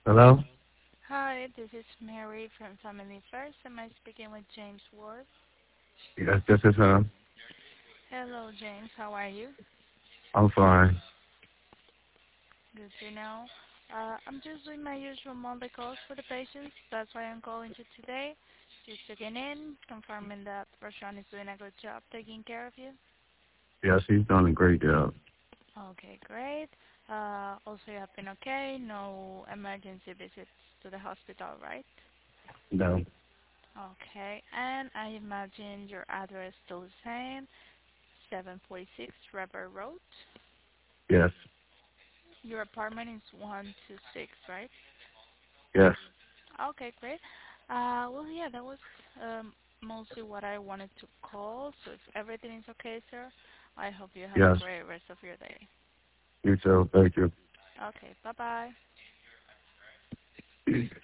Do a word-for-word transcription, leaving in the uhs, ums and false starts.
Hello? Hi, this is Mary from Family First. Am I speaking with James Ward? Yes, this is her. Hello, James. How are you? I'm fine. Good to know. Uh, I'm just doing my usual monthly calls for the patients. That's why I'm calling you today. Just checking in, confirming that Rashawn is doing a good job taking care of you. Yes, he's done a great job. Okay, great. Uh, also, you have been okay. No emergency visits to the hospital, right? No. Okay, and I imagine your address still the same. seven forty-six Rubber Road. Yes. Your apartment is one two six, right? Yes. Okay, great. Uh, well, yeah, that was um, mostly what I wanted to call. So if everything is okay, sir, I hope you have a Yes. great rest of your day. You too. Thank you. Okay, bye-bye.